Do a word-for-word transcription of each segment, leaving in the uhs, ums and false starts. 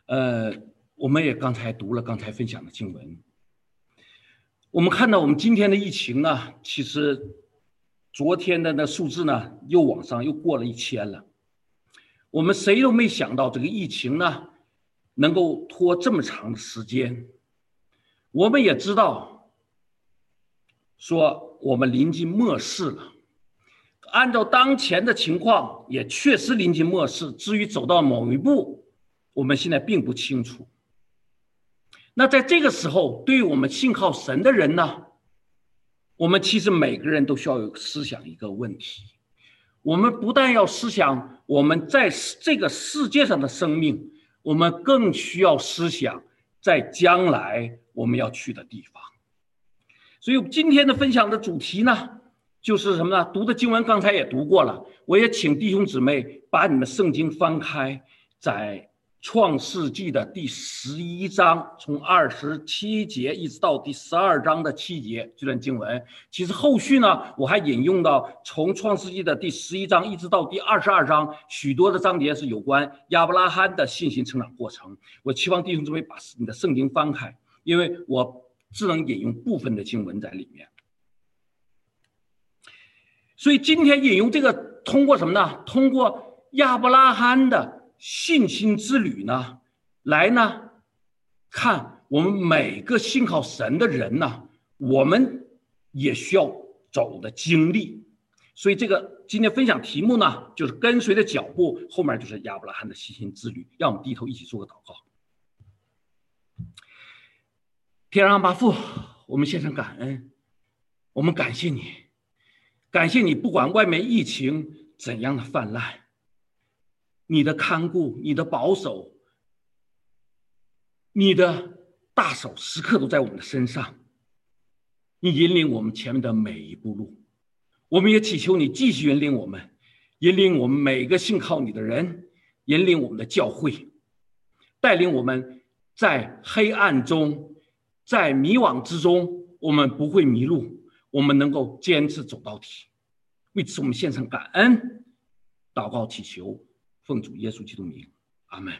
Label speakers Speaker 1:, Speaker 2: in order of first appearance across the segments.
Speaker 1: 呃，我们也刚才读了刚才分享的经文，我们看到我们今天的疫情呢，其实昨天的那数字呢又往上又过了一千了。我们谁都没想到这个疫情呢能够拖这么长的时间。我们也知道，说我们临近末世了。按照当前的情况，也确实临近末世。至于走到某一步，我们现在并不清楚。那在这个时候，对于我们信靠神的人呢，我们其实每个人都需要有思想一个问题。我们不但要思想我们在这个世界上的生命，我们更需要思想在将来我们要去的地方。所以今天的分享的主题呢，就是什么呢？读的经文刚才也读过了，我也请弟兄姊妹把你们圣经翻开，在创世纪的第十一章，从二十七节一直到第十二章的七节这段经文。其实后续呢，我还引用到从创世纪的第十一章一直到第二十二章，许多的章节是有关亚伯拉罕的信心成长过程。我期望弟兄姊妹把你的圣经翻开，因为我只能引用部分的经文在里面。所以今天引用这个，通过什么呢？通过亚伯拉罕的信心之旅呢，来呢看我们每个信靠神的人呢，我们也需要走的经历。所以这个今天分享题目呢，就是跟随的脚步，后面就是亚伯拉罕的信心之旅。让我们低头一起做个祷告。天上阿爸父，我们献上感恩，我们感谢你，感谢你，不管外面疫情怎样的泛滥，你的看顾，你的保守，你的大手时刻都在我们的身上，你引领我们前面的每一步路。我们也祈求你继续引领我们，引领我们每个信靠你的人，引领我们的教会，带领我们在黑暗中，在迷惘之中，我们不会迷路，我们能够坚持走到底。为此我们献上感恩，祷告祈求，奉主耶稣基督名，阿们。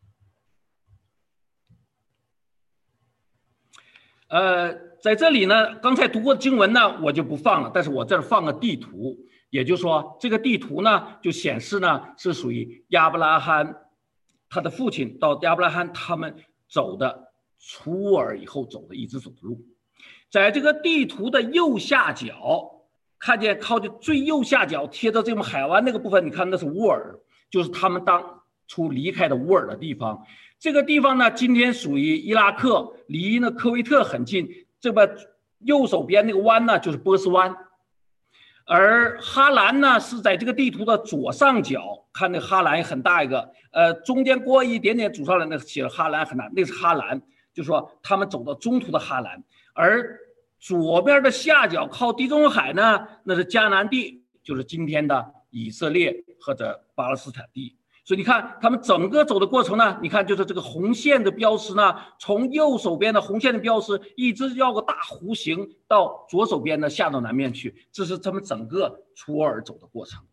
Speaker 1: 呃，在这里呢，刚才读过的经文呢，我就不放了，但是我这儿放个地图，也就是说，这个地图呢，就显示呢是属于亚伯拉罕他的父亲到亚伯拉罕他们走的出乌尔以后走的一直走的路。在这个地图的右下角，看见靠近最右下角贴着这种海湾那个部分，你看那是乌尔，就是他们当初离开的乌尔的地方。这个地方呢，今天属于伊拉克，离那科威特很近。这边右手边那个湾呢，就是波斯湾。而哈兰呢，是在这个地图的左上角，看那个哈兰很大一个，呃，中间过一点点主上来，那写了哈兰很大，那是哈兰，就是说他们走到中途的哈兰。而左边的下角靠地中海呢，那是迦南地，就是今天的以色列或者巴勒斯坦地。所以你看他们整个走的过程呢，你看就是这个红线的标识呢，从右手边的红线的标识一直绕个大弧形到左手边的下到南面去，这是他们整个出俄尔走的过程。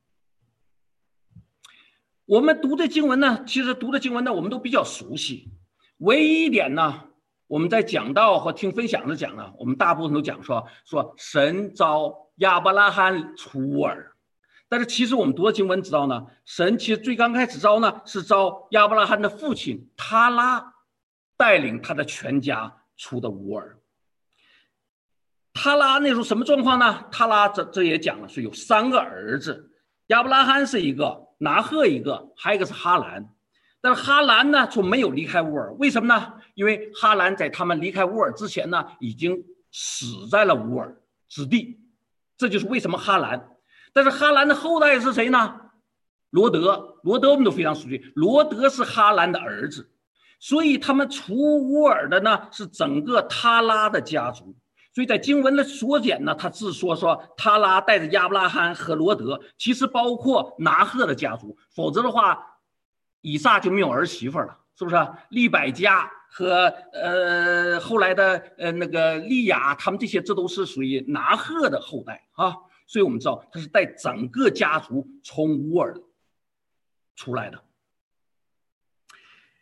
Speaker 1: 我们读的经文呢，其实读的经文呢我们都比较熟悉，唯一一点呢，我们在讲道和听分享的讲呢，我们大部分都讲说说神召亚伯拉罕出乌尔。但是其实我们读的经文知道呢，神其实最刚开始招呢是招亚伯拉罕的父亲他拉带领他的全家出的乌尔。他拉那时候什么状况呢？他拉这这也讲了，是有三个儿子，亚伯拉罕是一个，拿赫一个，还有一个是哈兰。但是哈兰呢就没有离开乌尔，为什么呢？因为哈兰在他们离开乌尔之前呢已经死在了乌尔之地，这就是为什么哈兰。但是哈兰的后代是谁呢？罗德，罗德我们都非常熟悉，罗德是哈兰的儿子，所以他们除乌尔的呢是整个他拉的家族。所以在经文的缩减呢，他只说说他拉带着亚伯拉罕和罗德，其实包括拿赫的家族，否则的话以撒就没有儿媳妇了，是不是？利百加和呃后来的呃那个利亚，他们这些这都是属于拿赫的后代啊。所以我们知道他是带整个家族从乌尔出来的。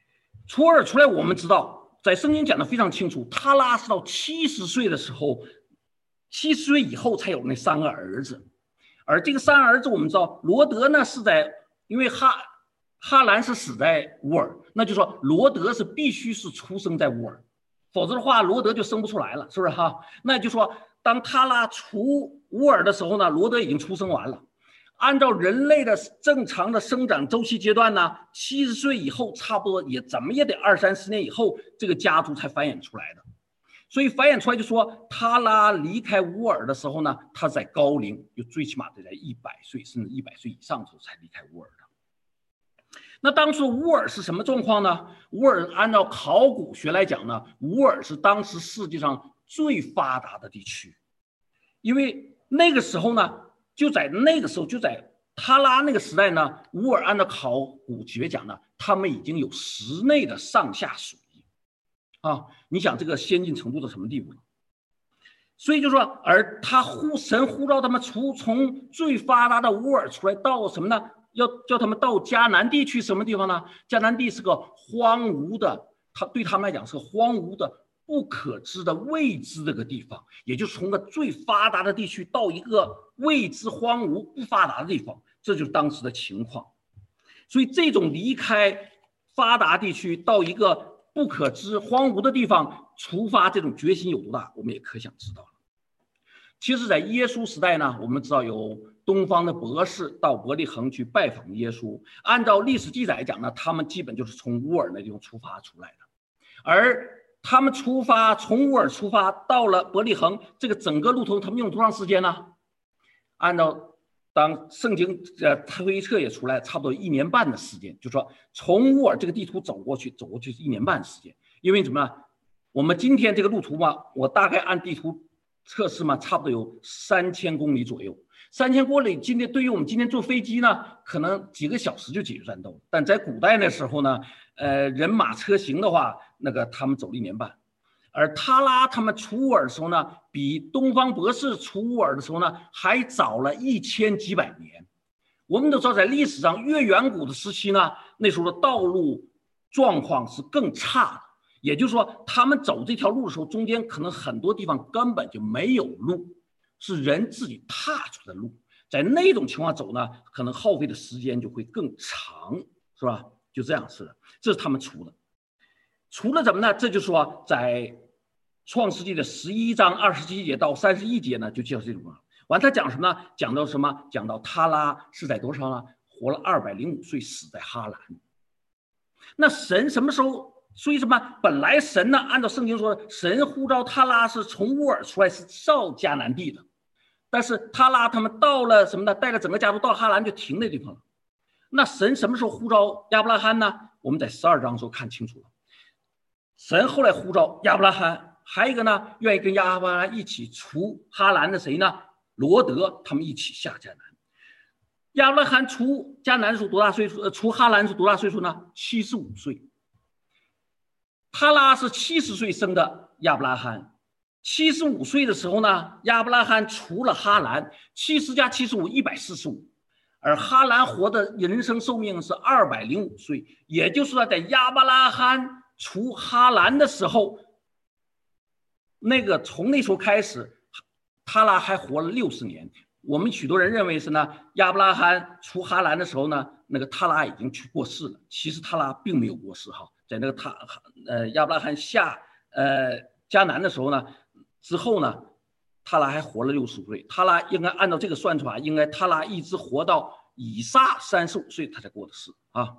Speaker 1: 除尔出来，我们知道在圣经讲的非常清楚，他拉是到七十岁的时候，七十岁以后才有那三个儿子。而这个三个儿子我们知道，罗德呢是在，因为哈哈兰是死在乌尔，那就说罗德是必须是出生在乌尔，否则的话罗德就生不出来了，是不是哈？那就说当他拉除乌尔的时候呢，罗德已经出生完了。按照人类的正常的生长周期阶段呢，七十岁以后差不多也怎么也得二三十年以后，这个家族才繁衍出来的。所以繁衍出来就说，他拉离开乌尔的时候呢，他在高龄，就最起码得在一百岁甚至一百岁以上的时候才离开乌尔的。那当初乌尔是什么状况呢？乌尔按照考古学来讲呢，乌尔是当时世界上最发达的地区，因为那个时候呢，就在那个时候，就在他拉那个时代呢，乌尔按照考古学讲呢，他们已经有室内的上下水啊，你想这个先进程度到什么地步？所以就说，而他呼神呼召他们出从最发达的乌尔出来，到什么呢？要叫他们到迦南地去，什么地方呢？迦南地是个荒芜的，他对他们来讲是个荒芜的、不可知的未知这个地方，也就是从个最发达的地区到一个未知、荒芜、不发达的地方，这就是当时的情况。所以这种离开发达地区到一个不可知、荒芜的地方出发，这种决心有多大，我们也可想知道了。其实在耶稣时代呢，我们知道有东方的博士到伯利恒去拜访耶稣，按照历史记载讲呢，他们基本就是从乌尔那地方出发出来的。而他们出发从乌尔出发到了伯利恒，这个整个路途他们用多长时间呢？按照当圣经呃推测也出来，差不多一年半的时间，就说从乌尔这个地图走过去，走过去是一年半时间。因为什么呢？我们今天这个路途嘛，我大概按地图测试嘛，差不多有三千公里左右。三千公里，今天对于我们今天坐飞机呢，可能几个小时就解决战斗。但在古代那时候呢，呃，人马车行的话，那个他们走了一年半。而他拉他们出乌尔的时候呢，比东方博士出乌尔的时候呢，还早了一千几百年。我们都知道，在历史上越远古的时期呢，那时候的道路状况是更差的。也就是说，他们走这条路的时候，中间可能很多地方根本就没有路，是人自己踏出的路。在那种情况走呢，可能耗费的时间就会更长，是吧？就这样似的，这是他们出的。除了什么呢？这就是说，在创世纪的十一章二十七节到三十一节呢，就介绍这种了。完，他讲什么呢？讲到什么？讲到他拉是在多少呢？活了二百零五岁，死在哈兰。那神什么时候？所以什么？本来神呢，按照圣经说，神呼召他拉是从乌尔出来，是到迦南地的。但是他拉他们到了什么呢？带着整个家族到哈兰就停那地方了。那神什么时候呼召亚伯拉罕呢？我们在十二章的时候看清楚了。神后来呼召亚伯拉罕，还有一个呢，愿意跟亚伯拉罕一起出哈兰的谁呢？罗德，他们一起下迦南。亚伯拉罕出迦南的时候多大岁数？呃，出哈兰是多大岁数呢？七十五岁。哈拉是七十岁生的亚伯拉罕，七十五岁的时候呢，亚伯拉罕除了哈兰，七十加七十五，一百四十五，而哈兰活的人生寿命是二百零五岁，也就是说，在亚伯拉罕除哈兰的时候，那个从那时候开始，哈拉还活了六十年。我们许多人认为是呢，亚伯拉罕除哈兰的时候呢，那个他拉已经去过世了。其实他拉并没有过世哈。在那个他呃亚伯拉罕下呃迦南的时候呢，之后呢，他拉还活了六十五岁。他拉应该按照这个算法，应该他拉一直活到以撒三十五岁他才过的世啊。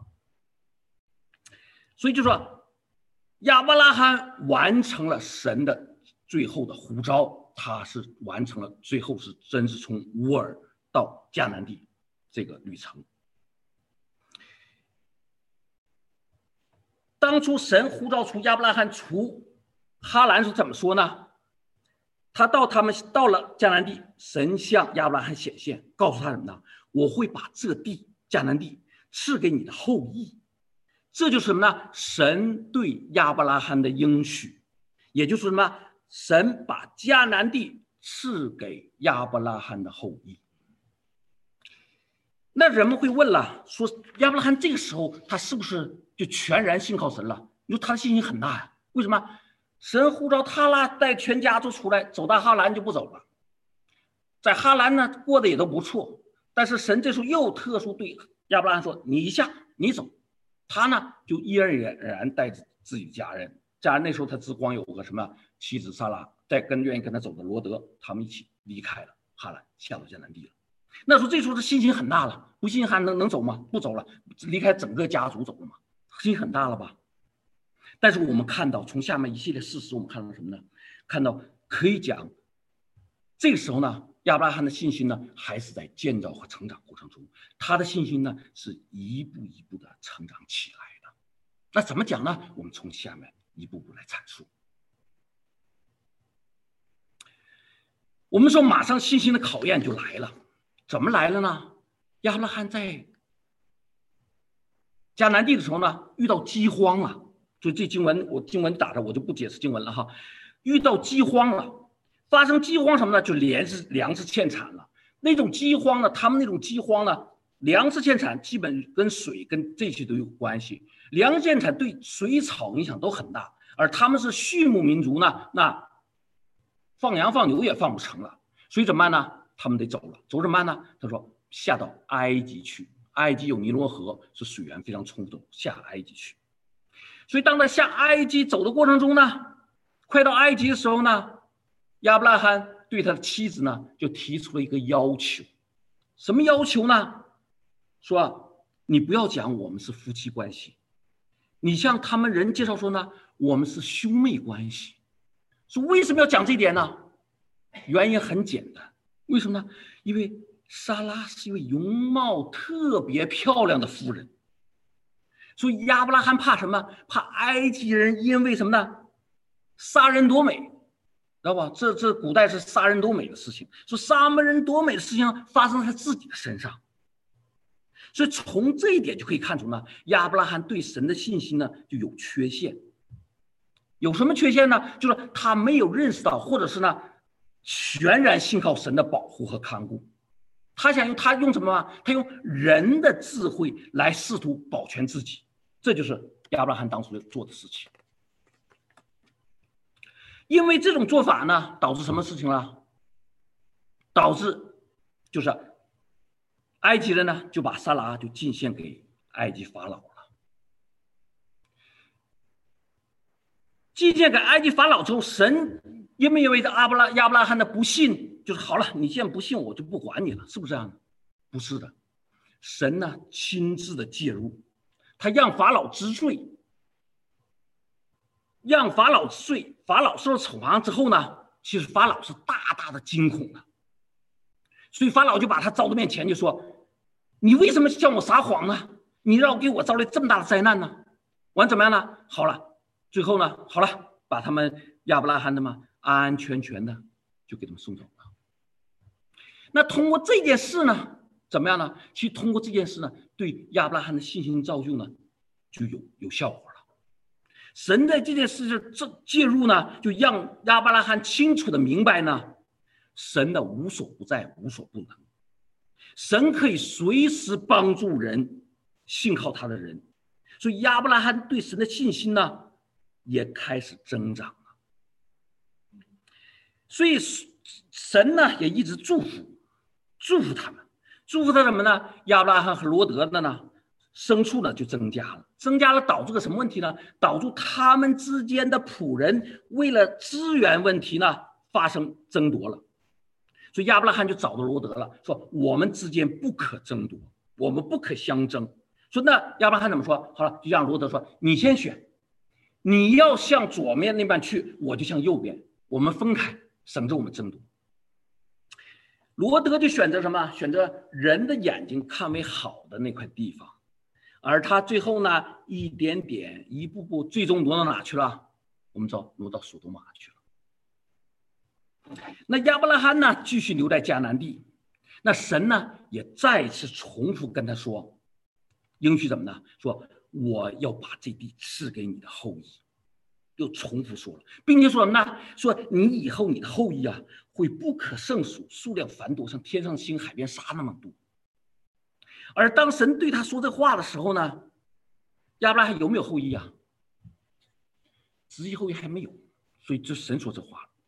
Speaker 1: 所以就说亚伯拉罕完成了神的最后的呼召，他是完成了最后是真是从乌尔到迦南地这个旅程。当初神呼召出亚伯拉罕除哈兰是怎么说呢？他到他们到了迦南地，神向亚伯拉罕显现，告诉他什么呢？我会把这地迦南地赐给你的后裔。这就是什么呢？神对亚伯拉罕的应许，也就是什么？神把迦南地赐给亚伯拉罕的后裔。那人们会问了，说亚伯拉罕这个时候他是不是就全然信靠神了？ 你说他的信心很大呀？为什么？神呼召他拉带全家都出来，走到哈兰就不走了。在哈兰呢过得也都不错，但是神这时候又特殊对亚伯拉罕说：“你下，你走。”他呢就毅然然然带着自己的家人，家人那时候他只光有个什么妻子撒拉，再跟愿意跟他走的罗德，他们一起离开了哈兰，下到迦南地了。那时候这时候他信心很大了，不信心还能能走吗？不走了，离开整个家族走了吗？信心很大了吧？但是我们看到从下面一系列事实，我们看到什么呢？看到可以讲，这个时候呢，亚伯拉罕的信心呢，还是在建造和成长过程中，他的信心呢，是一步一步的成长起来的。那怎么讲呢？我们从下面一步步来阐述。我们说，马上信心的考验就来了，怎么来了呢？亚伯拉罕在迦南地的时候呢，遇到饥荒了。所以这经文我经文打着，我就不解释经文了哈。遇到饥荒了，发生饥荒什么呢？就粮食粮食欠产了。那种饥荒呢，他们那种饥荒呢，粮食欠产基本跟水跟这些都有关系。粮食欠产对水草影响都很大，而他们是畜牧民族呢，那放羊放牛也放不成了，所以怎么办呢？他们得走了，走怎么办呢？他说下到埃及去，埃及有尼罗河，是水源非常充足，下埃及去。所以当他下埃及走的过程中呢，快到埃及的时候呢，亚伯拉罕对他的妻子呢就提出了一个要求。什么要求呢？说你不要讲我们是夫妻关系，你向他们人介绍说呢，我们是兄妹关系。说为什么要讲这一点呢？原因很简单，为什么呢？因为莎拉是一位容貌特别漂亮的妇人，所以亚伯拉罕怕什么？怕埃及人因为什么呢？杀人夺美，知道吧？这这古代是杀人夺美的事情，说杀人夺美的事情发生在他自己的身上。所以从这一点就可以看出呢，亚伯拉罕对神的信心呢就有缺陷。有什么缺陷呢？就是他没有认识到，或者是呢全然信靠神的保护和看顾。他想用他用什么？他用人的智慧来试图保全自己，这就是亚伯拉罕当初做的事情。因为这种做法呢，导致什么事情了？导致就是埃及人呢就把撒拉就进献给埃及法老了。进献给埃及法老之后，神因为因为阿伯拉亚伯拉罕的不信，就是好了，你既然不信，我就不管你了，是不是这样的？不是的，神呢亲自的介入，他让法老知罪，让法老知罪，法老受了惩罚之后呢，其实法老是大大的惊恐的，所以法老就把他招到面前就说：“你为什么向我撒谎呢？你让我给我招来这么大的灾难呢？”完怎么样呢？好了。最后呢，好了，把他们亚伯拉罕的嘛安安全全的就给他们送走了。那通过这件事呢，怎么样呢？其实通过这件事呢，对亚伯拉罕的信心造就呢，就有有效果了。神在这件事这介入呢，就让亚伯拉罕清楚的明白呢，神的无所不在，无所不能。神可以随时帮助人，信靠他的人。所以亚伯拉罕对神的信心呢，也开始增长了，所以神呢也一直祝福，祝福他们，祝福他什么呢？亚伯拉罕和罗德的呢，牲畜呢就增加了，增加了导致个什么问题呢？导致他们之间的仆人为了资源问题呢发生争夺了，所以亚伯拉罕就找到罗德了，说我们之间不可争夺，我们不可相争。说那亚伯拉罕怎么说？好了，就让罗德说你先选。你要向左面那边去，我就向右边，我们分开，省着我们争夺。罗德就选择什么？选择人的眼睛看为好的那块地方，而他最后呢，一点点、一步步，最终挪到哪去了？我们知道，挪到索多玛去了。那亚伯拉罕呢，继续留在迦南地。那神呢，也再次重复跟他说，应许怎么呢？说。我要把这地赐给你的后裔，又重复说了，并且说什么呢？说你以后你的后裔啊，会不可胜数，数量繁多，像天上星、海边沙那么多。而当神对他说这话的时候呢，亚伯拉罕有没有后裔啊？ 直系后裔还没有，所以这神说这话了。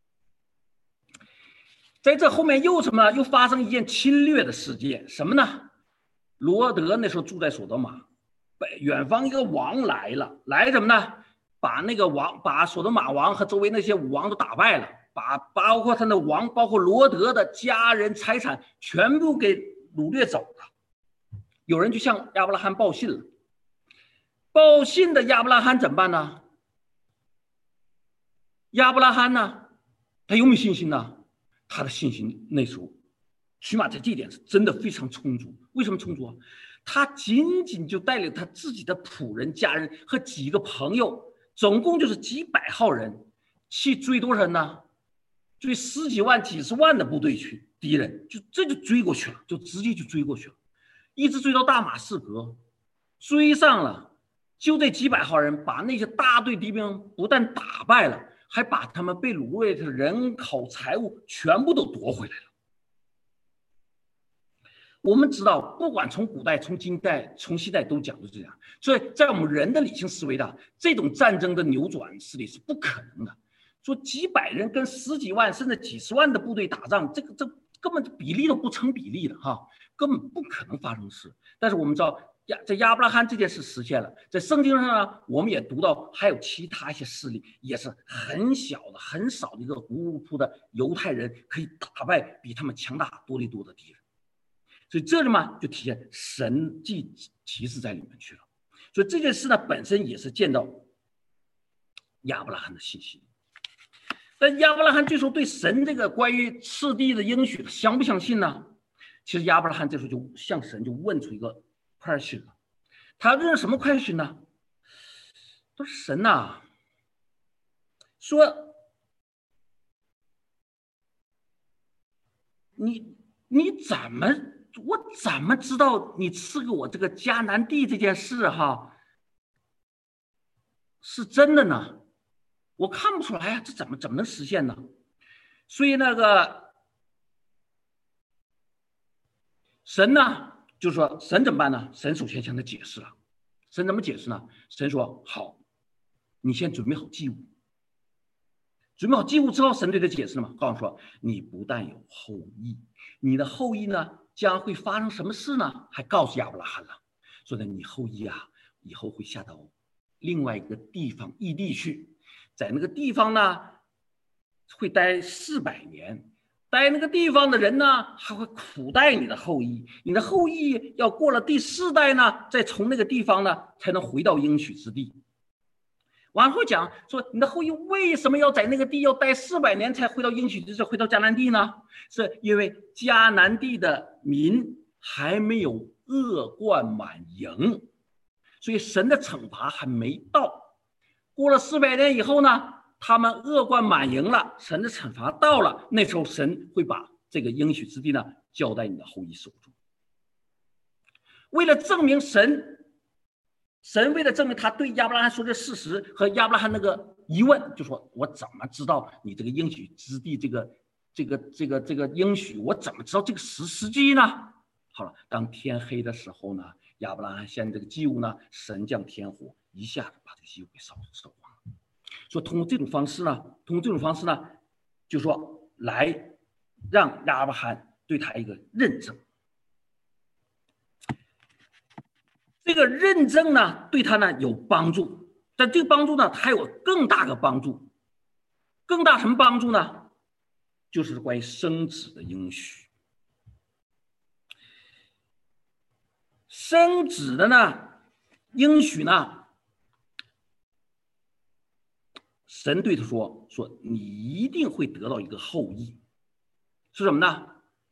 Speaker 1: 在这后面又什么？又发生一件侵略的事件，什么呢？罗德那时候住在索多玛，远方一个王来了，来什么呢？把那个王，把索多玛王和周围那些武王都打败了，把包括他的王，包括罗德的家人财产全部给掳掠走了。有人就向亚伯拉罕报信了，报信的亚伯拉罕怎么办呢？亚伯拉罕呢，他有没有信心呢？他的信心那时候起码在这一点是真的非常充足。为什么充足啊？他仅仅就带领他自己的仆人、家人和几个朋友，总共就是几百号人，去追多少人呢？追十几万、几十万的部队去，敌人就这就追过去了，就直接就追过去了，一直追到大马士革，追上了，就这几百号人把那些大队敌兵不但打败了，还把他们被掳掠的人口、财物全部都夺回来了。我们知道，不管从古代、从近代、从西代都讲的这样，所以在我们人的理性思维的这种战争的扭转势力是不可能的。说几百人跟十几万甚至几十万的部队打仗，这个这根本比例都不成比例的哈，根本不可能发生事。但是我们知道，亚在亚伯拉罕这件事实现了，在圣经上呢，我们也读到还有其他一些势力，也是很小的、很少的一个无辜的犹太人可以打败比他们强大多得多的敌人。所以这里嘛，就体现神迹奇事在里面去了。所以这件事呢，本身也是见到亚伯拉罕的信心。但亚伯拉罕这时候对神这个关于次第的应许相不相信呢？其实亚伯拉罕这时候就向神就问出一个 question 了。他问什么 question 呢？他说：“神呐、啊，说你你怎么？”我怎么知道你赐给我这个迦南地这件事哈是真的呢？我看不出来呀、啊，这怎么怎么能实现呢？所以那个神呢，就说神怎么办呢？神首先向他解释了，神怎么解释呢？神说：“好，你先准备好祭物。准备好祭物之后，神对他解释了嘛，告诉说你不但有后裔，你的后裔呢？”将会发生什么事呢？还告诉亚伯拉罕了，说呢，你后裔啊，以后会下到另外一个地方异地去，在那个地方呢，会待四百年，待那个地方的人呢，还会苦待你的后裔，你的后裔要过了第四代呢，再从那个地方呢，才能回到应许之地。往后讲说，你的后裔为什么要在那个地要待四百年才回到应许之地，回到迦南地呢？是因为迦南地的民还没有恶贯满盈，所以神的惩罚还没到。过了四百年以后呢，他们恶贯满盈了，神的惩罚到了，那时候神会把这个应许之地呢交在你的后裔手中。为了证明神。神为了证明他对亚伯拉罕说的事实和亚伯拉罕那个疑问，就说我怎么知道你这个应许之地这个这个这个这个应许，我怎么知道这个时时机呢？好了，当天黑的时候呢，亚伯拉罕献这个祭物呢，神降天火，一下子把这个祭物给烧烧光了。说通过这种方式呢，通过这种方式呢，就说来让亚伯拉罕对他一个认证。这个认证呢，对他呢有帮助，但这个帮助呢，还有更大的帮助。更大什么帮助呢？就是关于生子的应许。生子的呢应许呢，神对他说：“说你一定会得到一个后裔，是什么呢？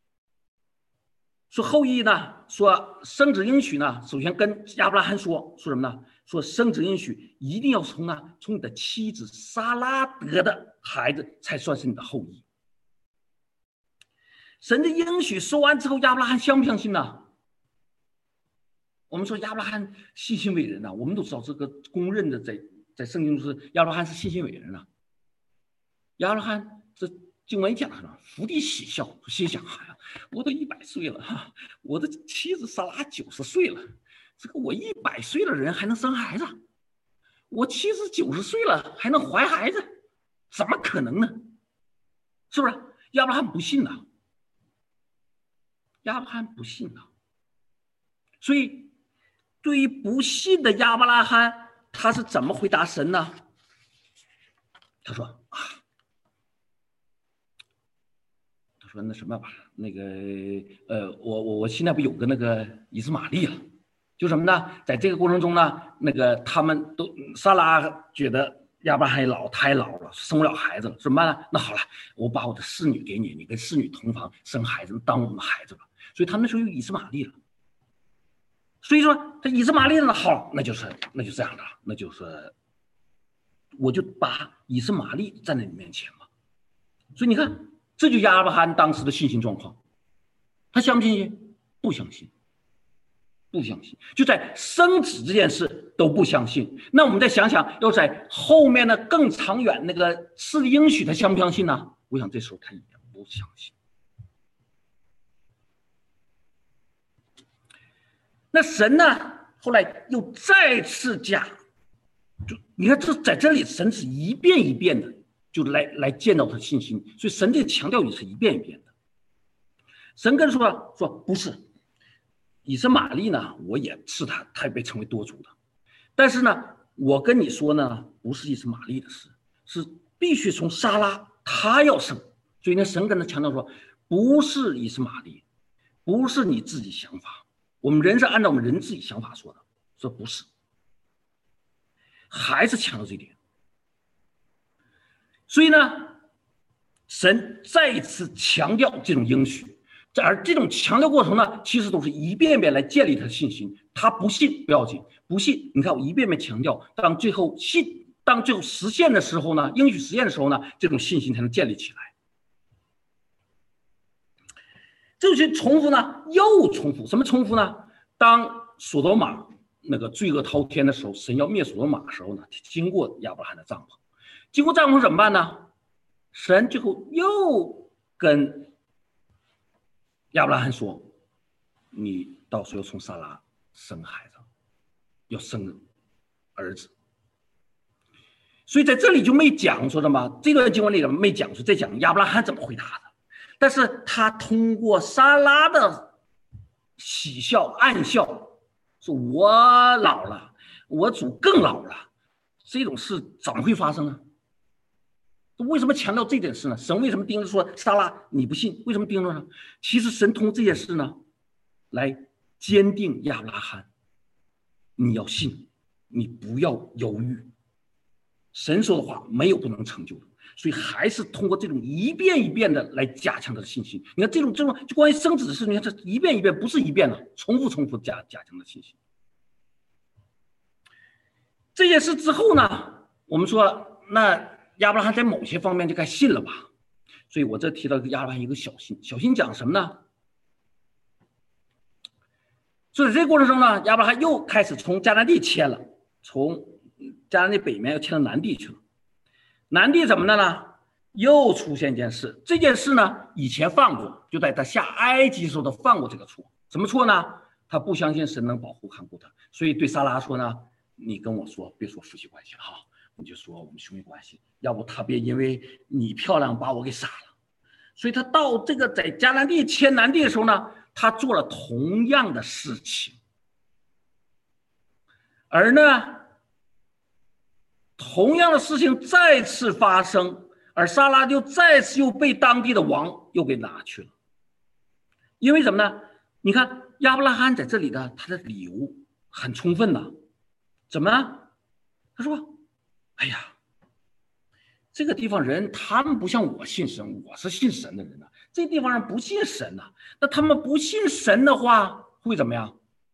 Speaker 1: 说后裔呢？说生子应许呢？首先跟亚伯拉罕说说什么呢？说生子应许一定要从呢从你的妻子撒拉得的孩子才算是你的后裔。神的应许说完之后，亚伯拉罕相不相信呢？我们说亚伯拉罕信心伟人呢、啊，我们都知道这个公认的在在圣经中是亚伯拉罕是信心伟人啊。亚伯拉罕这。经文讲了，伏地喜笑，心想：哎呀，我都一百岁了哈，我的妻子撒拉九十岁了，这个我一百岁的人还能生孩子？ 我妻子九十岁了还能怀孩子，怎么可能呢？是不是？亚伯拉罕不信呐，亚伯拉罕不信呐。所以对于不信的亚伯拉罕，他是怎么回答神呢？他说啊，他说那什么吧，那个呃，我我我现在不有个那个以斯玛利了，就什么呢？在这个过程中呢，那个他们都撒拉觉得亚伯拉罕老，太老了，生不了孩子了，怎么办呢？那好了，我把我的侍女给你，你跟侍女同房生孩子，当我们的孩子吧。所以他那时候有以斯玛利了。所以说这以斯玛利呢，好，那就是那就这样的，那就是我就把以斯玛利站在你面前嘛。所以你看，这就亚伯拉罕当时的信心状况，他相不相信？不相信，不相信，就在生子这件事都不相信。那我们再想想，要在后面的更长远那个是应许，他相不相信呢？我想这时候他也不相信。那神呢，后来又再次加，就你看这在这里，神是一遍一遍的就来来见到他信心，所以神这个强调也是一遍一遍的。神跟说说不是，以实玛利呢，我也是他，他也被称为多族的，但是呢，我跟你说呢，不是以实玛利的事，是必须从撒拉他要生，所以呢，神跟他强调说，不是以实玛利，不是你自己想法。我们人是按照我们人自己想法说的，说不是，还是强调这一点。所以呢，神再一次强调这种应许，而这种强调过程呢，其实都是一遍遍来建立他的信心。他不信不要紧，不信，你看我一遍遍强调，当最后信，当最后实现的时候呢，应许实现的时候呢，这种信心才能建立起来。这些重复呢，又重复，什么重复呢？当所多玛那个罪恶滔天的时候，神要灭所多玛的时候呢，经过亚伯拉罕的帐篷，经过帐篷怎么办呢？神最后又跟亚伯拉罕说：“你到时候从撒拉生孩子，要生儿子。”所以在这里就没讲说什么，这段经文里没讲说在讲亚伯拉罕怎么回答的。但是他通过撒拉的喜笑暗笑，说我老了，我主更老了，这种事怎么会发生呢？为什么强调这件事呢？神为什么盯着说撒拉你不信？为什么盯着呢？其实神通过这件事呢，来坚定亚伯拉罕，你要信，你不要犹豫，神说的话没有不能成就的。所以还是通过这种一遍一遍的来加强他的信心。你看这种这种就关于生子的事，你看这一遍一遍不是一遍了，重复重复加加强的信心。这件事之后呢，我们说那亚伯拉罕在某些方面就该信了吧？所以我这提到亚伯拉罕一个小心，小心讲什么呢？所以在这个过程中呢，亚伯拉罕又开始从迦南地迁了，从迦南地北面又迁到南地去了。南地怎么的呢？又出现一件事，这件事呢以前犯过，就在他下埃及的时候他犯过这个错。什么错呢？他不相信神能保护看顾他，所以对撒拉说呢，你跟我说别说夫妻关系哈，你就说我们兄弟关系，要不他别因为你漂亮把我给杀了。所以他到这个在迦南地迁南地的时候呢，他做了同样的事情，而呢同样的事情再次发生，而撒拉就再次又被当地的王又给拿去了。因为什么呢？你看亚伯拉罕在这里的他的理由很充分呐。怎么呢？他说：“哎呀，这个地方人他们不像我信神，我是信神的人呐。这地方人不信神呐，那他们不信神的话会怎么样？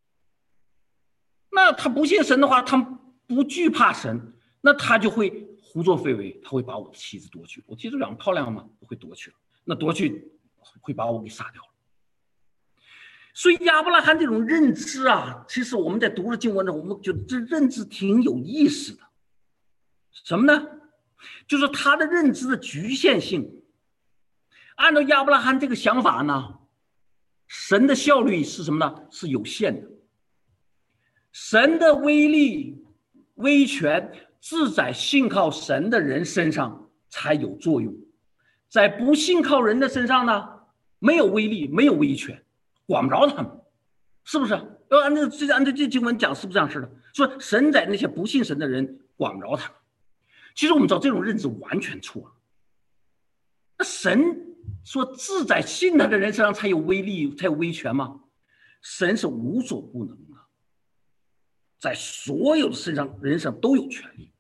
Speaker 1: 那他不信神的话，他们不惧怕神。”那他就会胡作非为，他会把我的妻子夺去。我妻子长得漂亮嘛，会夺去了。那夺去会把我给杀掉了。所以亚伯拉罕这种认知啊，其实我们在读了经文中，我们觉得这认知挺有意思的。什么呢？就是他的认知的局限性。按照亚伯拉罕这个想法呢，神的效率是什么呢？是有限的。神的威力威权只在信靠神的人身上才有作用，在不信靠人的身上呢，没有威力，没有威权，管不着他们，是不是？要按照这按照这经文讲，是不是这样式的？说神在那些不信神的人管不着他们。其实我们知道这种认知完全错了。那神说只在信他的人身上才有威力，才有威权吗？神是无所不能的，在所有的身上人上都有权利。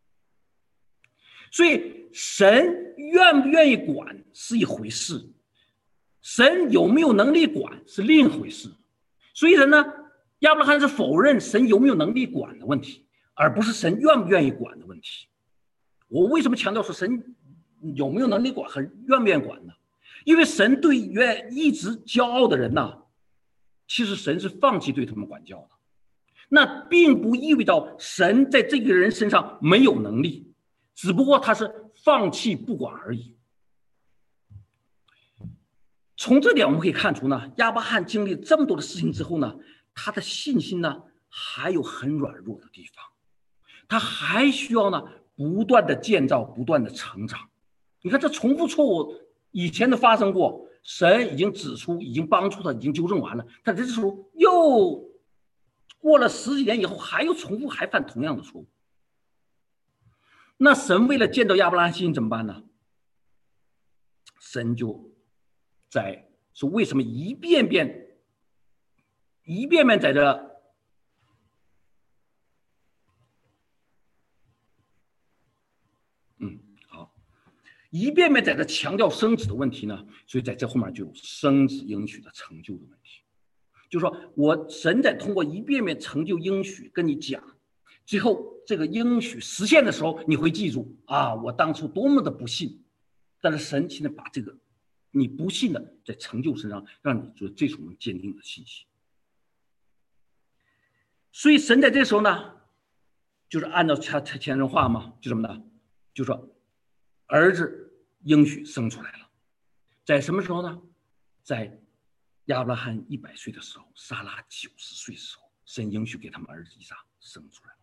Speaker 1: 所以神愿不愿意管是一回事，神有没有能力管是另一回事。所以呢，亚伯拉罕是否认神有没有能力管的问题，而不是神愿不愿意管的问题。我为什么强调说神有没有能力管和愿不愿意管呢？因为神对愿一直骄傲的人呢，其实神是放弃对他们管教的。那并不意味着神在这个人身上没有能力，只不过他是放弃不管而已。从这点我们可以看出呢，亚伯拉罕经历这么多的事情之后呢，他的信心呢还有很软弱的地方，他还需要呢不断的建造，不断的成长。你看这重复错误以前都发生过，神已经指出，已经帮助他，已经纠正完了，但这时候又过了十几年以后，还又重复，还犯同样的错误。那神为了见到亚伯拉罕信心怎么办呢？神就在说为什么一遍遍一遍遍在这嗯好一遍遍在这强调生子的问题呢？所以在这后面就有生子应许的成就的问题。就是说我神在通过一遍遍成就应许跟你讲，最后这个应许实现的时候，你会记住啊，我当初多么的不信，但是神现在把这个你不信的在成就身上，让你做这种坚定的信心。所以神在这时候呢，就是按照他他前人话嘛，就什么呢？就说儿子应许生出来了，在什么时候呢？在亚伯拉罕一百岁的时候，撒拉九十岁的时候，神应许给他们儿子以撒生出来了。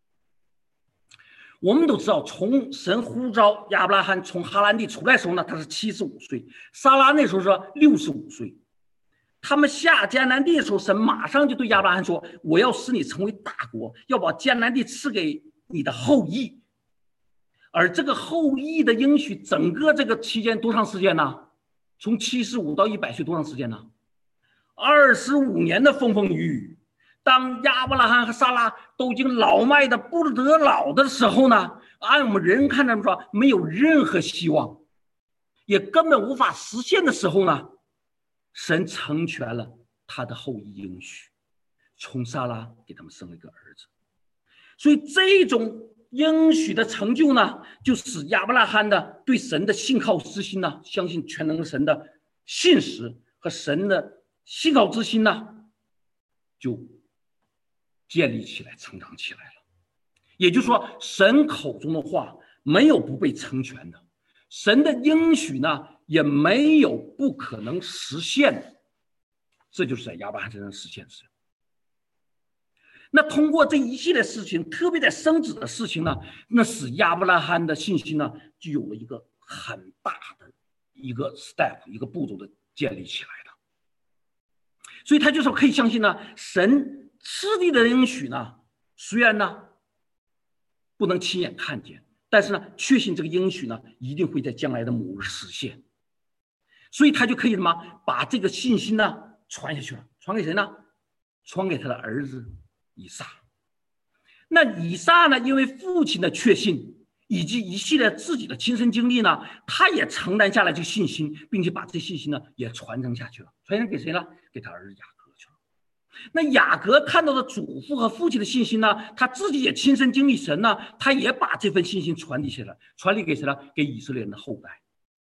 Speaker 1: 我们都知道，从神呼召亚伯拉罕从哈兰地出来的时候呢，他是七十五岁，撒拉那时候是六十五岁。他们下迦南地的时候，神马上就对亚伯拉罕说：“我要使你成为大国，要把迦南地赐给你的后裔。”而这个后裔的应许，整个这个期间多长时间呢？从七十五到一百岁多长时间呢？二十五年的风风雨雨。当亚伯拉罕和撒拉都已经老迈的不得了的时候呢，按我们人看来说，没有任何希望，也根本无法实现的时候呢，神成全了他的后裔应许，从撒拉给他们生了一个儿子。所以这种应许的成就呢，就使亚伯拉罕的对神的信靠之心呢，相信全能神的信实和神的信靠之心呢，就建立起来，成长起来了。也就是说，神口中的话没有不被成全的，神的应许呢也没有不可能实现的，这就是在亚伯拉罕身上实现的事。那通过这一系列事情，特别在生子的事情呢，那使亚伯拉罕的信心呢就有了一个很大的一个 step 一个步骤的建立起来的。所以他就说可以相信呢，神赐地的应许呢，虽然呢不能亲眼看见，但是呢确信这个应许呢一定会在将来的某日实现。所以他就可以什么把这个信心呢传下去了，传给谁呢？传给他的儿子以撒。那以撒呢，因为父亲的确信以及一系列自己的亲身经历呢，他也承担下来这个信心，并且把这信心呢也传承下去了。传承给谁呢？给他儿子雅各去了。那雅各看到的祖父和父亲的信心呢，他自己也亲身经历神呢，他也把这份信心传递下来，传递给谁呢？给以色列人的后代。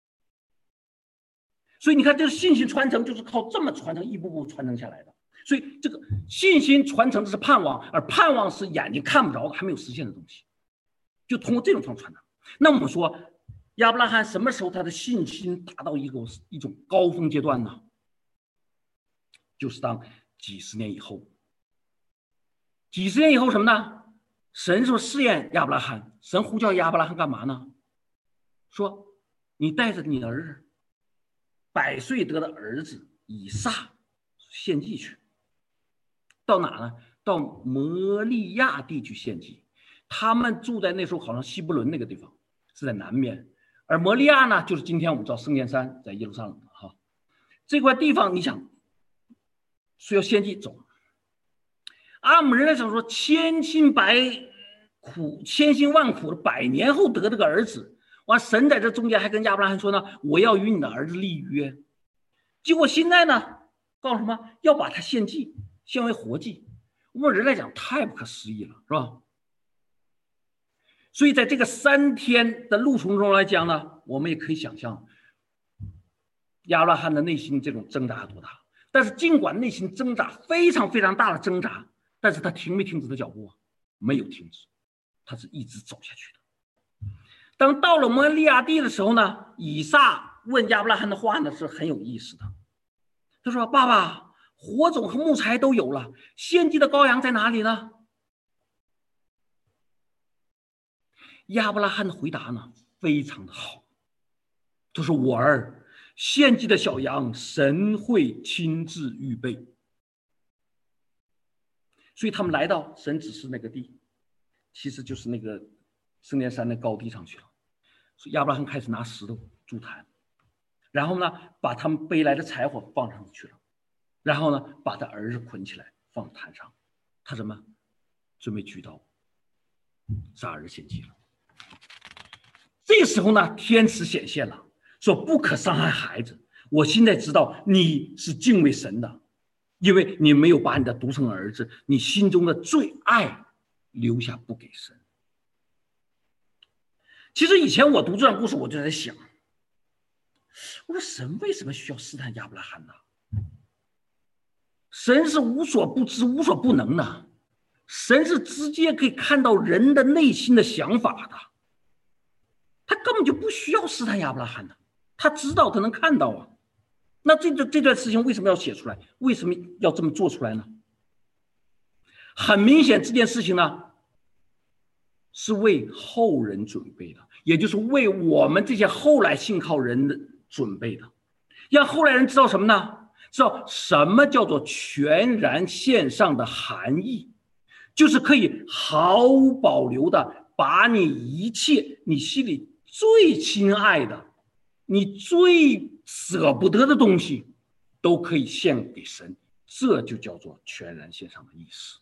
Speaker 1: 所以你看，这个信心传承就是靠这么传承，一步步传承下来的。所以这个信心传承的是盼望，而盼望是眼睛看不着的，还没有实现的东西，就通过这种方式传承。那我们说，亚伯拉罕什么时候他的信心达到一个一种高峰阶段呢？就是当几十年以后。几十年以后什么呢？ 神说试验亚伯拉罕，神呼叫亚伯拉罕干嘛呢？说你带着你儿子百岁得的儿子以撒献祭去。到哪呢？到摩利亚地去献祭。他们住在那时候好像希伯伦那个地方，是在南面。而摩利亚呢，就是今天我们知道圣殿山，在耶路撒冷的哈。这块地方你想需要献祭走。阿姆人来想说，千辛百苦、千辛万苦的百年后得这个儿子，完神在这中间还跟亚伯拉罕说呢，我要与你的儿子立约。结果现在呢，告诉什么？要把他献祭，献为活祭。我们人来讲太不可思议了，是吧？所以在这个三天的路程中来讲呢，我们也可以想象亚伯拉罕的内心这种挣扎多大。但是尽管内心挣扎非常非常大的挣扎，但是他停没停止的脚步啊？没有停止，他是一直走下去的。当到了摩利亚地的时候呢，以撒问亚伯拉罕的话呢是很有意思的。他说：“爸爸，火种和木材都有了，献祭的羔羊在哪里呢？”亚伯拉罕的回答呢非常的好，他说：“我儿，献祭的小羊神会亲自预备。”所以他们来到神指示那个地，其实就是那个圣殿山的高地上去了。所以亚伯拉罕开始拿石头筑坛，然后呢把他们背来的柴火放上去了，然后呢把他儿子捆起来放坛上，他什么准备举刀杀儿子献祭了。这个时候呢，天使显现了，说不可伤害孩子。我现在知道你是敬畏神的，因为你没有把你的独生儿子，你心中的最爱留下不给神。其实以前我读这段故事，我就在想，我说神为什么需要试探亚伯拉罕呢？神是无所不知、无所不能的，神是直接可以看到人的内心的想法的。他根本就不需要试探亚伯拉罕的，他知道，他能看到啊。那这这段事情为什么要写出来？为什么要这么做出来呢？很明显，这件事情呢是为后人准备的，也就是为我们这些后来信靠人的准备的，让后来人知道什么呢？知道什么叫做全然献上的含义，就是可以毫无保留的把你一切你心里最亲爱的，你最舍不得的东西都可以献给神，这就叫做全然献上的意思。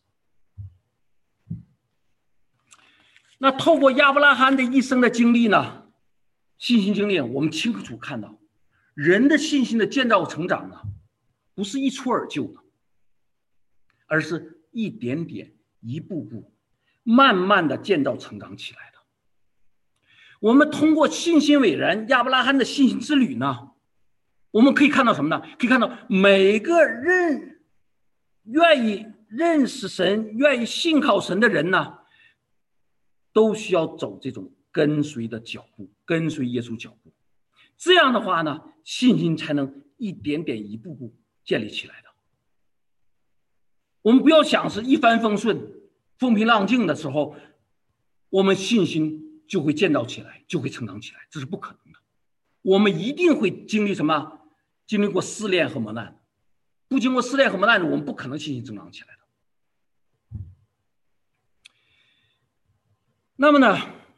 Speaker 1: 那透过亚伯拉罕的一生的经历呢，信心经历，我们清楚看到人的信心的建造成长呢，不是一蹴而就的，而是一点点一步步慢慢的建造成长起来的。我们通过信心伟人亚伯拉罕的信心之旅呢，我们可以看到什么呢？可以看到每个人愿意认识神、愿意信靠神的人呢，都需要走这种跟随的脚步，跟随耶稣脚步。这样的话呢，信心才能一点点一步步建立起来的。我们不要想是一帆风顺、风平浪静的时候，我们信心就会建造起来，就会成长起来，这是不可能的。我们一定会经历什么？经历过试炼和磨难。不经过试炼和磨难，我们不可能信心增长起来的。那么呢，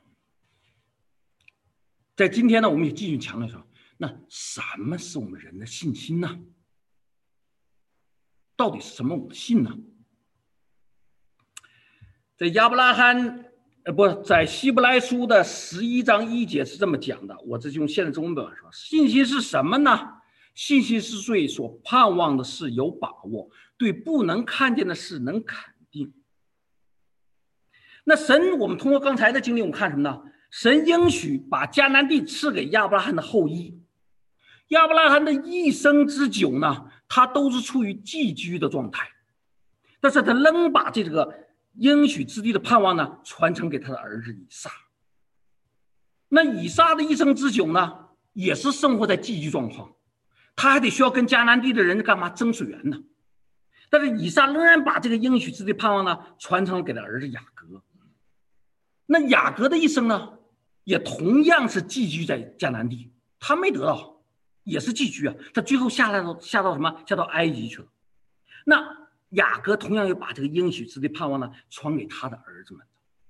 Speaker 1: 在今天呢，我们也继续强调说，那什么是我们人的信心呢？到底是什么我们信呢？在亚伯拉罕呃，不，在希伯来书的十一章一节是这么讲的，我这就用现在中文本说：信心是什么呢？信心是对所盼望的事有把握，对不能看见的事能肯定。那神，我们通过刚才的经历，我们看什么呢？神应许把迦南地赐给亚伯拉罕的后裔。亚伯拉罕的一生之久呢，他都是处于寄居的状态，但是他仍把这个应许之地的盼望呢，传承给他的儿子以撒。那以撒的一生之久呢，也是生活在寄居状况，他还得需要跟迦南地的人干嘛争水源呢？但是以撒仍然把这个应许之地盼望呢，传承给了儿子雅各。 那雅各的一生呢，也同样是寄居在迦南地，他没得到，也是寄居啊。他最后下来到下到什么？下到埃及去了。那雅各同样又把这个应许之地盼望呢，传给他的儿子们。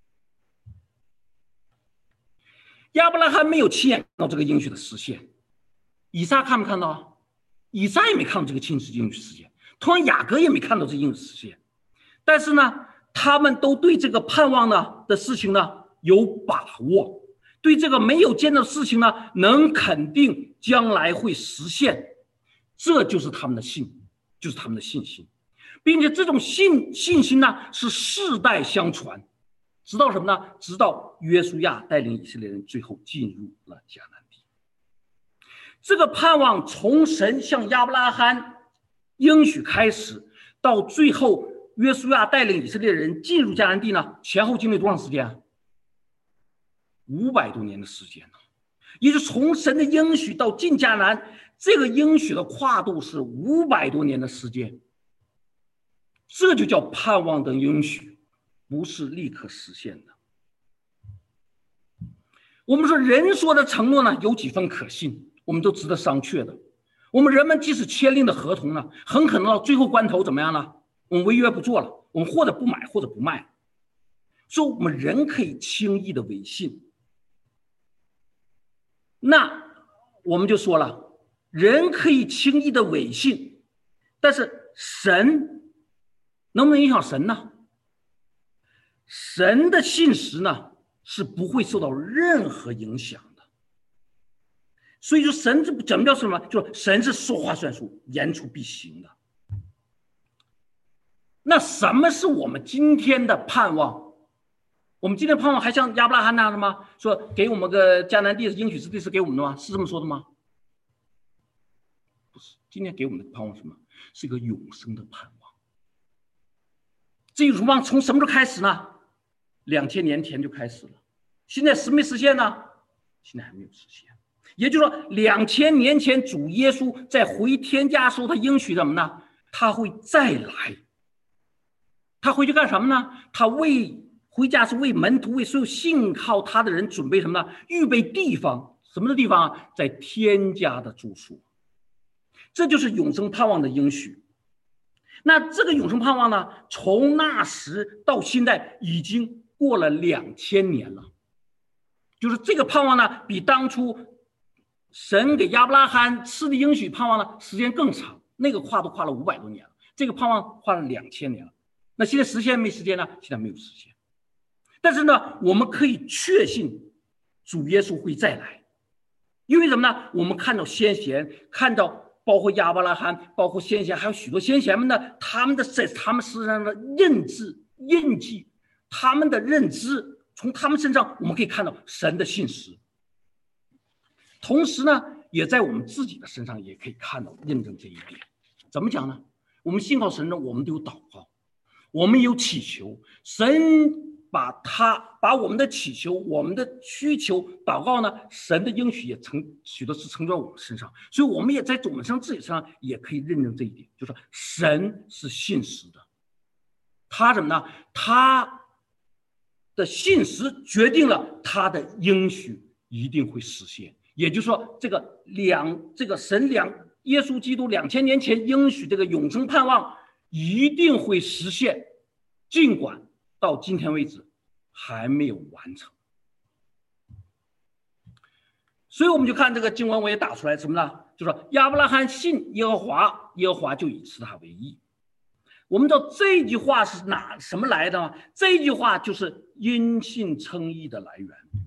Speaker 1: 亚伯拉罕没有亲眼看到这个应许的实现，以撒看没看到？以撒也没看到这个亲自应许实现，同样雅各也没看到这应许实现。但是呢，他们都对这个盼望呢的事情呢有把握，对这个没有见到的事情呢能肯定将来会实现，这就是他们的信，就是他们的信心，并且这种信信心呢是世代相传，直到什么呢？直到约书亚带领以色列人最后进入了迦南地。这个盼望从神向亚伯拉罕应许开始，到最后约书亚带领以色列人进入迦南地呢，前后经历多长时间？五百多年的时间呢，也就是从神的应许到进迦南，这个应许的跨度是五百多年的时间。这就叫盼望的应许，不是立刻实现的。我们说人说的承诺呢，有几分可信，我们都值得商榷的。我们人们即使签订的合同呢，很可能到最后关头怎么样呢？我们违约不做了，我们或者不买或者不卖。所以我们人可以轻易的违信。那我们就说了，人可以轻易的违信，但是神能不能影响神呢？神的信实呢是不会受到任何影响的。所以说神这怎么叫什么？就是神是说话算数，言出必行的。那什么是我们今天的盼望？我们今天盼望还像亚伯拉罕那样的吗？说给我们个迦南地的应许之地是给我们的吗？是这么说的吗？不是，今天给我们的盼望是什么？是一个永生的盼望。这个盼望从什么时候开始呢？两千年前就开始了。现在实没实现呢？现在还没有实现。也就是说，两千年前主耶稣在回天家时候，他应许什么呢？他会再来。他回去干什么呢？他为回家是为门徒、为所有信靠他的人准备什么呢？预备地方。什么的地方啊？在天家的住所。这就是永生盼望的应许。那这个永生盼望呢，从那时到现在已经过了两千年了。就是这个盼望呢，比当初神给亚伯拉罕赐的应许盼望呢，时间更长。那个跨度跨了五百多年了，这个盼望跨了两千年了。那现在实现没实现呢？现在没有实现。但是呢，我们可以确信主耶稣会再来，因为什么呢？我们看到先贤，看到包括亚伯拉罕，包括先贤，还有许多先贤们呢，他们的在他们身上的认知、印记，他们的认知，从他们身上我们可以看到神的信实。同时呢，也在我们自己的身上也可以看到认证这一点。怎么讲呢？我们信靠神呢，我们都有祷告，我们有祈求，神把他把我们的祈求、我们的需求、祷告呢，神的应许也成许多是成在我们身上，所以我们也在我们身上自己身上也可以认证这一点，就是说神是信实的。他什么呢？他的信实决定了他的应许一定会实现。也就是说，这个两这个神两耶稣基督两千年前应许这个永生盼望一定会实现，尽管到今天为止还没有完成。所以我们就看这个经文，我也打出来什么呢？就说亚伯拉罕信耶和华，耶和华就以赐他为义。我们知道这句话是哪什么来的吗？这句话就是因信称义的来源。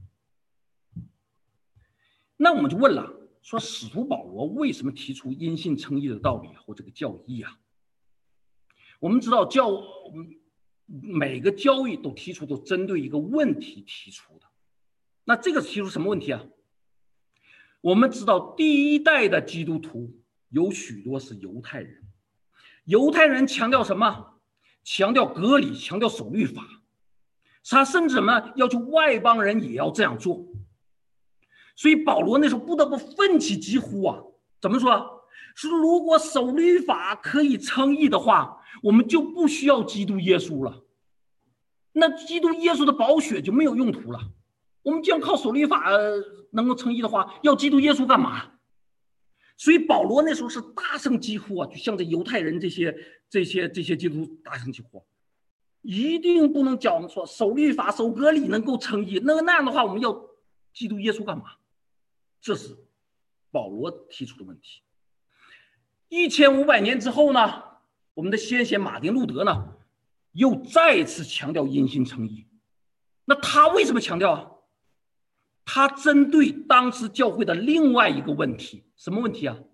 Speaker 1: 那我们就问了，说使徒保罗为什么提出因信称义的道理或这个教义啊？我们知道教每个教义都提出都针对一个问题提出的。那这个提出什么问题啊？我们知道第一代的基督徒有许多是犹太人，犹太人强调什么？强调割礼，强调守律法，他甚至什么要求外邦人也要这样做。所以保罗那时候不得不奋起疾呼啊！怎么说？是如果守律法可以称义的话，我们就不需要基督耶稣了。 那基督耶稣的宝血就没有用途了。我们既然靠守律法能够称义的话，要基督耶稣干嘛？所以保罗那时候是大声疾呼啊，就像这犹太人这些这些这些基督徒大声疾呼，一定不能讲说守律法守割礼能够称义，那那样的话我们要基督耶稣干嘛？这是保罗提出的问题。一千五百年之后呢，我们的先贤马丁路德呢又再次强调因信称义。那他为什么强调啊？他针对当时教会的另外一个问题，什么问题啊？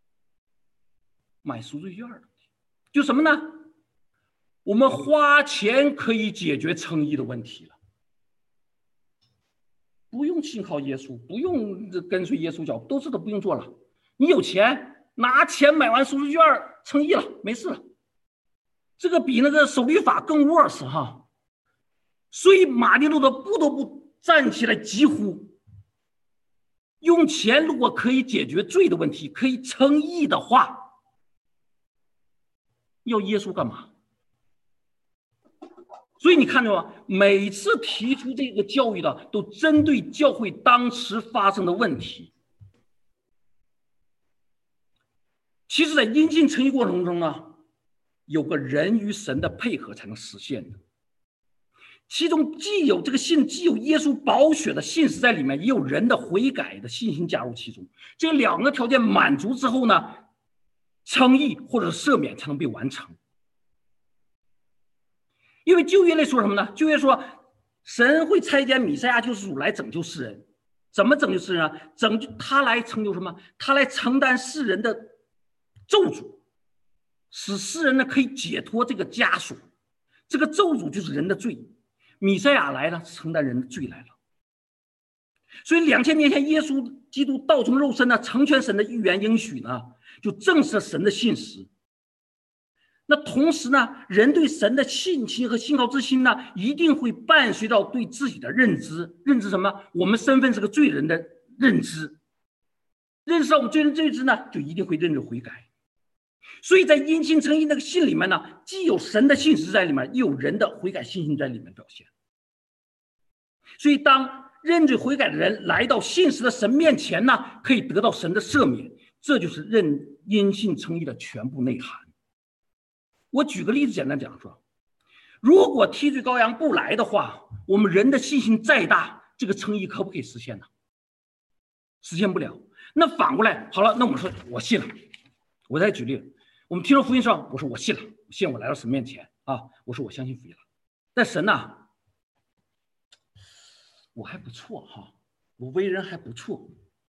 Speaker 1: 买赎罪券的问题。就什么呢？我们花钱可以解决称义的问题了，不用信靠耶稣，不用跟随耶稣脚，都是都不用做了。你有钱，拿钱买完赎罪券称义了，没事了。这个比那个守律法更 worse 哈。所以马丁路德不得不站起来疾呼，用钱如果可以解决罪的问题，可以称义的话，要耶稣干嘛？所以你看到吗？每次提出这个教育的都针对教会当时发生的问题。其实在因信称义过程中呢，有个人与神的配合才能实现的。其中既有这个信，既有耶稣宝血的信实在里面，也有人的悔改的信心加入其中。这两个条件满足之后呢，称义或者赦免才能被完成。因为旧约里说什么呢？旧约说神会差遣弥赛亚救世主来拯救世人。怎么拯救世人啊？拯救他来成就什么？他来承担世人的咒诅，使世人呢可以解脱这个枷锁。这个咒诅就是人的罪。弥赛亚来了，承担人的罪来了。所以两千年前耶稣基督道成肉身呢，成全神的预言应许呢，就证实了神的信实。那同时呢，人对神的信心和信靠之心呢，一定会伴随到对自己的认知。认知什么？我们身份是个罪人的认知。认识到我们罪人罪知呢，就一定会认知悔改。所以在因信称义那个信里面呢，既有神的信实在里面，又有人的悔改信心在里面表现。所以当认罪悔改的人来到信实的神面前呢，可以得到神的赦免，这就是认因信称义的全部内涵。我举个例子简单讲说，如果替罪羔羊不来的话，我们人的信心再大，这个称义可不可以实现呢？实现不了。那反过来，好了，那我们说我信了。我再举例，我们听了福音上，我说我信了，我信我来到神面前啊，我说我相信福音了。但神呐、啊，我还不错哈，我为人还不错，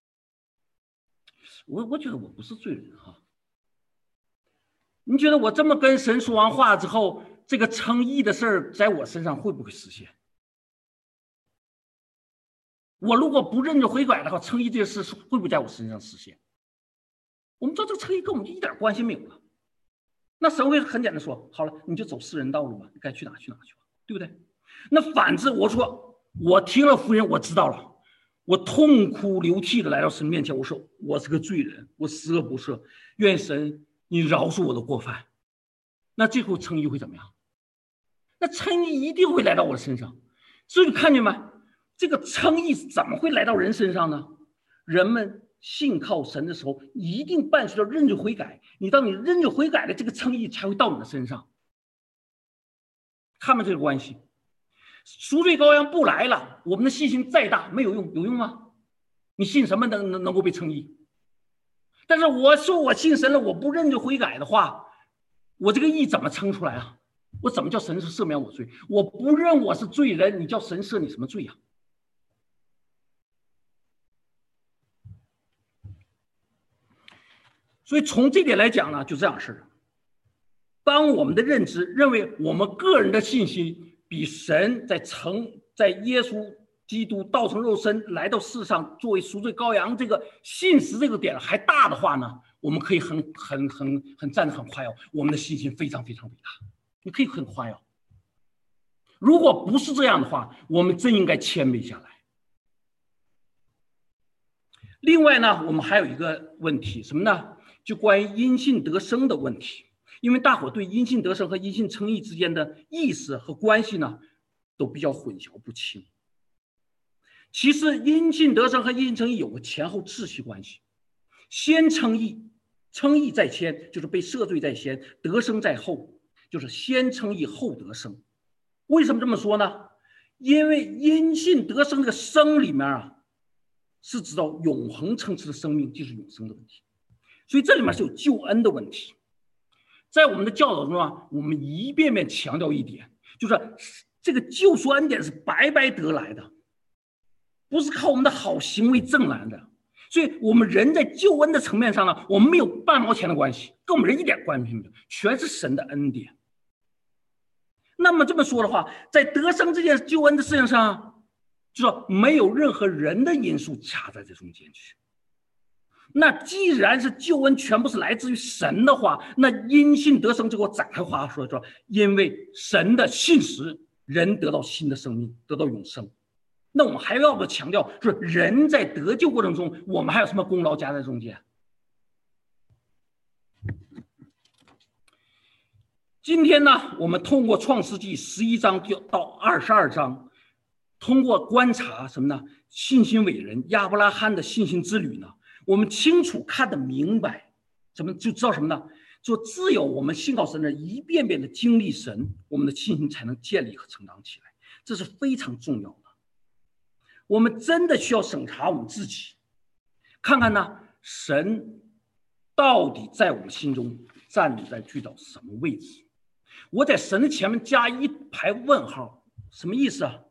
Speaker 1: 我我觉得我不是罪人哈。你觉得我这么跟神说完话之后，这个称义的事儿在我身上会不会实现？我如果不认着悔改的话，称义这个事会不会在我身上实现？我们知道这个称义跟我们就一点关系没有了。那神会很简单说，好了，你就走世人道路吧，你该去哪去哪去吧，对不对？那反之，我说我听了福音，我知道了，我痛哭流涕的来到神面前，我说我是个罪人，我十恶不赦，愿神你饶恕我的过犯。那最后称义会怎么样？那称义一定会来到我身上。所以你看见没？这个称义怎么会来到人身上呢？人们信靠神的时候，一定伴随着认罪悔改。你当你认罪悔改的这个称义才会到你的身上。看没这个关系？赎罪羔羊不来了，我们的信心再大没有用，有用吗？你信什么能能能够被称义？但是我说我信神了，我不认罪悔改的话，我这个义怎么称出来啊？我怎么叫神是赦免我罪？我不认我是罪人，你叫神赦你什么罪呀、啊？所以从这点来讲呢，就这样式的。当我们的认知认为我们个人的信心比神在成在耶稣基督道成肉身来到世上作为赎罪羔羊这个信实这个点还大的话呢，我们可以很很很很站得很夸耀，我们的信心非常非常伟大，你可以很夸耀。如果不是这样的话，我们真应该谦卑下来。另外呢，我们还有一个问题，什么呢？就关于因信得生的问题。因为大伙对因信得生和因信称义之间的意思和关系呢， 都比较混淆不清。其实因信得生和因信称义有个前后秩序关系，先称义，称义在先，就是被赦罪在先，得生在后，就是先称义后得生。为什么这么说呢？因为因信得生这个生里面啊，是指到永恒层次的生命，就是永生的问题，所以这里面是有救恩的问题。在我们的教导中啊，我们一遍遍强调一点，就是这个救赎恩典是白白得来的，不是靠我们的好行为挣来的。所以我们人在救恩的层面上呢，我们没有半毛钱的关系，跟我们人一点关系没有，全是神的恩典。那么这么说的话，在得生这件救恩的事情上，就说没有任何人的因素插在这中间去。那既然是救恩全部是来自于神的话，那因信得生就给我展开话说说，因为神的信实，人得到新的生命，得到永生。那我们还要不强调，就是人在得救过程中，我们还有什么功劳加在中间？今天呢，我们通过创世纪十一章到二十二章，通过观察什么呢？信心伟人亚伯拉罕的信心之旅呢，我们清楚看得明白，怎么就知道什么呢？就只有我们信靠神的一遍遍的经历神，我们的信心才能建立和成长起来，这是非常重要的。我们真的需要审查我们自己，看看呢，神到底在我们心中站在具到什么位置？我在神的前面加一排问号，什么意思啊？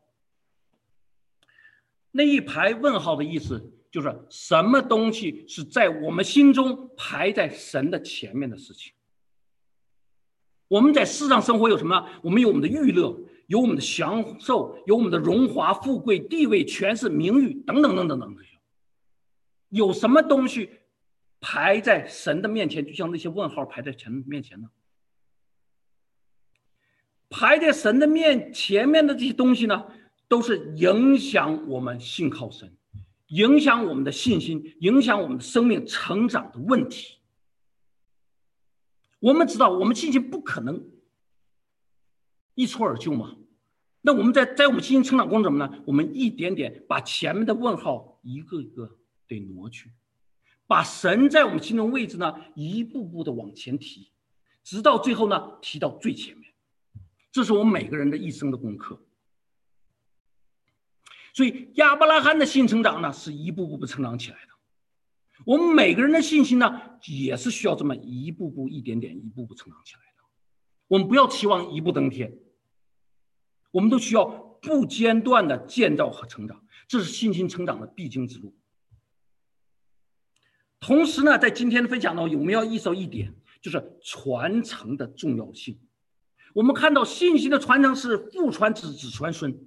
Speaker 1: 那一排问号的意思就是什么东西是在我们心中排在神的前面的事情。我们在世上生活有什么？我们有我们的娱乐，有我们的享受，有我们的荣华富贵、地位、权势、名誉等等等等等等。有什么东西排在神的面前，就像那些问号排在神面前呢？排在神的面前面的这些东西呢，都是影响我们信靠神，影响我们的信心，影响我们的生命成长的问题。我们知道我们信心不可能一蹴而就嘛，那我们在在我们信心成长过程中呢，我们一点点把前面的问号一个一个得挪去，把神在我们心中位置呢一步步的往前提，直到最后呢提到最前面。这是我们每个人的一生的功课。所以亚伯拉罕的信成长呢是一步步的成长起来的，我们每个人的信心呢也是需要这么一步步一点点一步步成长起来的。我们不要期望一步登天，我们都需要不间断的建造和成长，这是信心成长的必经之路。同时呢，在今天的分享呢，我们要意识到一点，就是传承的重要性。我们看到信心的传承是父传子，子传孙。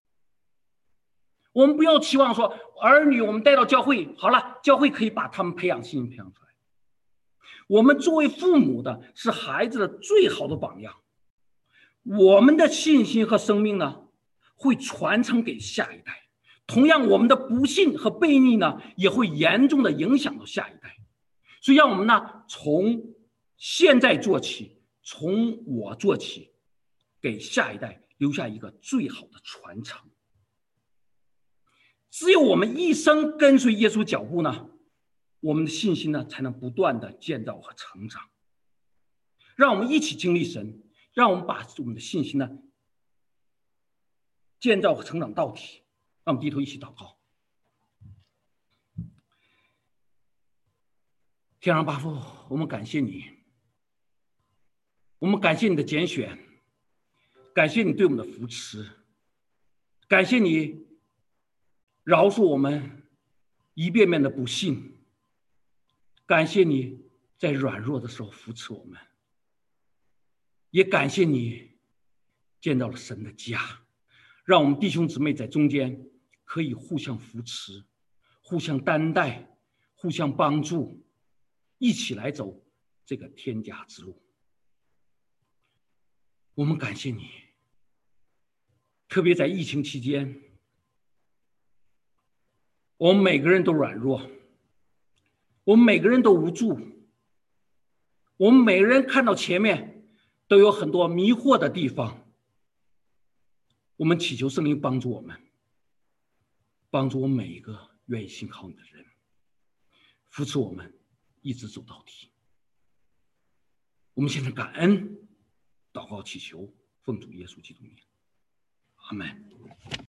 Speaker 1: 我们不要期望说儿女我们带到教会，好了，教会可以把他们培养信心培养出来。我们作为父母的是孩子的最好的榜样，我们的信心和生命呢会传承给下一代，同样我们的不信和悖逆呢也会严重的影响到下一代。所以让我们呢从现在做起，从我做起，给下一代留下一个最好的传承。只有我们一生跟随耶稣脚步呢，我们的信心呢才能不断的建造和成长。让我们一起经历神，让我们把我们的信心呢建造和成长到底。让我们低头一起祷告。天上爸父，我们感谢你，我们感谢你的拣选，感谢你对我们的扶持，感谢你饶恕我们一遍遍的不信，感谢你在软弱的时候扶持我们，也感谢你建造了神的家，让我们弟兄姊妹在中间可以互相扶持，互相担待，互相帮助，一起来走这个天家之路。我们感谢你，特别在疫情期间，我们每个人都软弱，我们每个人都无助，我们每个人看到前面都有很多迷惑的地方， 我们祈求圣灵帮助我们，帮助我们每一个愿意信靠你的人，扶持我们一直走到底。我们现在感恩，祷告祈求，奉主耶稣基督名，阿们。